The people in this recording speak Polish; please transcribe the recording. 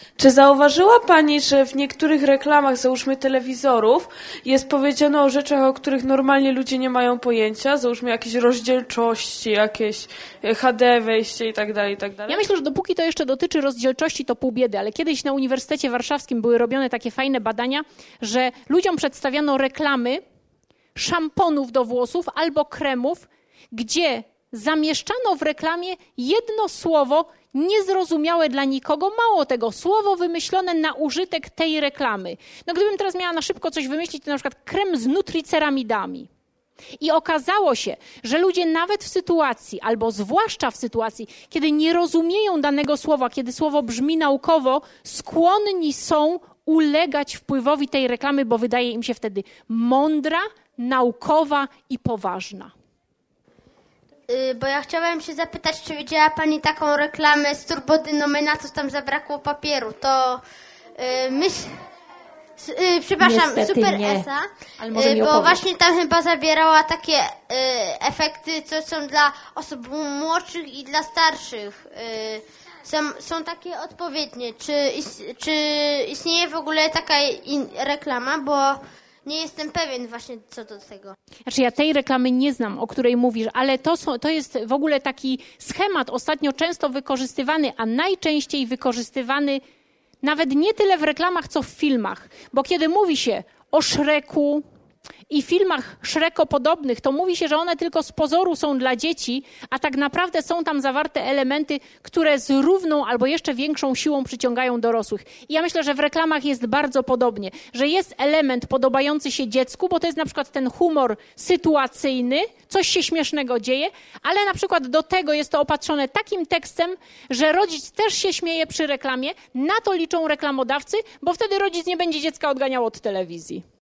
Czy zauważyła Pani, że w niektórych reklamach, załóżmy telewizorów, jest powiedziane o rzeczach, o których normalnie ludzie nie mają pojęcia? Załóżmy jakieś rozdzielczości, jakieś HD wejście i tak dalej, i tak dalej. Ja myślę, że dopóki to jeszcze dotyczy rozdzielczości, to pół biedy, ale kiedyś na Uniwersytecie Warszawskim były robione takie fajne badania, że ludziom przedstawiano reklamy szamponów do włosów albo kremów, gdzie zamieszczano w reklamie jedno słowo niezrozumiałe dla nikogo, mało tego, słowo wymyślone na użytek tej reklamy. No gdybym teraz miała na szybko coś wymyślić, to na przykład krem z nutriceramidami. I okazało się, że ludzie nawet w sytuacji, albo zwłaszcza w sytuacji, kiedy nie rozumieją danego słowa, kiedy słowo brzmi naukowo, skłonni są ulegać wpływowi tej reklamy, bo wydaje im się wtedy mądra, naukowa i poważna. Bo ja chciałem się zapytać, czy widziała Pani taką reklamę z Turbodynamena, co tam zabrakło papieru, to przepraszam, Niestety Super nie. Esa, Ale może mi bo opowiesz. właśnie tam chyba zawierała takie efekty, co są dla osób młodszych i dla starszych. Są takie odpowiednie. Czy istnieje w ogóle taka reklama, bo nie jestem pewien właśnie co do tego. Znaczy ja tej reklamy nie znam, o której mówisz, ale to jest w ogóle taki schemat ostatnio często wykorzystywany, a najczęściej wykorzystywany nawet nie tyle w reklamach, co w filmach. Bo kiedy mówi się o Shreku i filmach Shreko-podobnych, to mówi się, że one tylko z pozoru są dla dzieci, a tak naprawdę są tam zawarte elementy, które z równą albo jeszcze większą siłą przyciągają dorosłych. I ja myślę, że w reklamach jest bardzo podobnie, że jest element podobający się dziecku, bo to jest na przykład ten humor sytuacyjny, coś się śmiesznego dzieje, ale na przykład do tego jest to opatrzone takim tekstem, że rodzic też się śmieje przy reklamie, na to liczą reklamodawcy, bo wtedy rodzic nie będzie dziecka odganiał od telewizji.